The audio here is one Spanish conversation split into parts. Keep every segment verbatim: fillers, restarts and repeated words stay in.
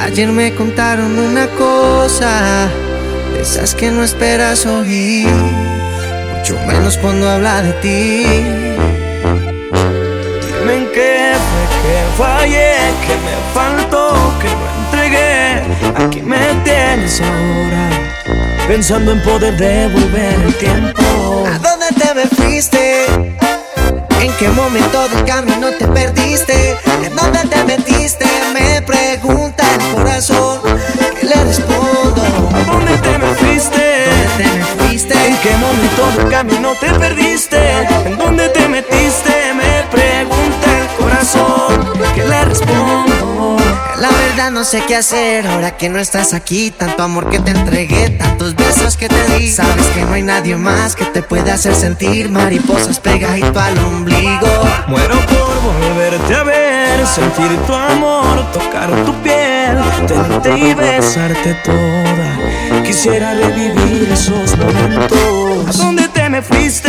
Ayer me contaron una cosa, de esas que no esperas oír, mucho menos cuando habla de ti. Dime en qué fue que fallé, que me faltó, que no entregué. Aquí me tienes ahora, pensando en poder devolver el tiempo. ¿A dónde te me fuiste? ¿En qué momento del camino te perdiste? ¿En dónde te metiste? Me pregunta el corazón. ¿Qué le respondo? ¿A dónde te me fuiste? ¿Dónde te me fuiste? ¿En qué momento del camino te perdiste? ¿En dónde te metiste? Me pregunta el corazón. ¿Qué le respondo? La verdad no sé qué hacer ahora que no estás aquí. Tanto amor que te entregué, tantos besos que te di. Sabes que no hay nadie más que te pueda hacer sentir mariposas pegadito al ombligo. Muero por volverte a ver, sentir tu amor, tocar tu piel, tenerte y besarte toda. Quisiera revivir esos momentos. ¿A dónde te me fuiste?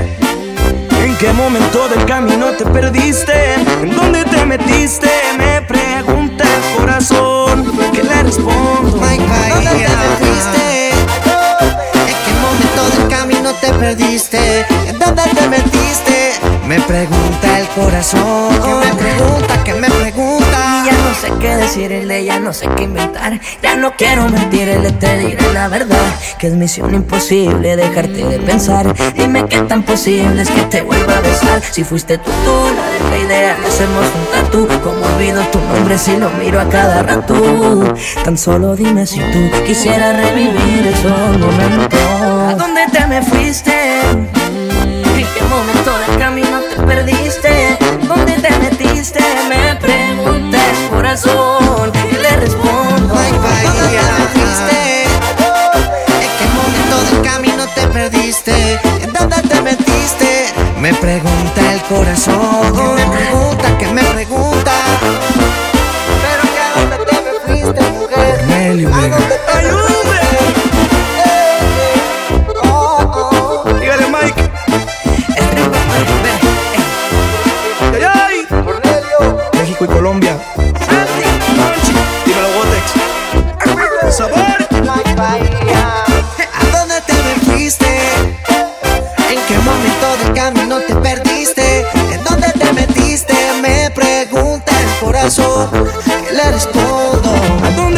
¿En qué momento del camino te perdiste? ¿En dónde te metiste? Me pregunta el corazón. ¿Qué le respondo? ¿A dónde te me fuiste? ¿En qué momento del camino te perdiste? ¿En dónde te metiste? Me pregunta el corazón. ¿Qué me pregunta? ¿Qué me pregunta? Y ya no sé qué decirle, ya no sé qué inventar. Ya no quiero mentirle, te diré la verdad, que es misión imposible dejarte de pensar. Dime qué tan posible es que te vuelva a besar. Si fuiste tú, tú, la de la idea de hacernos un tatú. Como olvido tu nombre si lo miro a cada rato. Tan solo dime si tú quisieras revivir esos momentos. ¿A dónde te me fuiste? ¿En qué momento del camino te perdiste? ¿Dónde te metiste? Me pregunta el corazón. ¿Qué le respondo? Ay, ¿dónde te me fuiste? ¿En qué momento del camino te perdiste? ¿En dónde te metiste? Me pregunta el corazón. ¿Qué me pregunta? ¿Qué me pregunta? Pero que a dónde te me fuiste, mujer. Cornelio, ¿A dónde te me ¡ayúdame! Dígale, Mike. ¡Ay, ay! Cornelio? México y Colombia. Dímelo, Gotex. ¡Sabor! ¿A dónde te me fuiste? ¿En qué momento del camino te perdiste? ¿En dónde te metiste? Me pregunta el corazón. ¿Qué le respondo? ¿A dónde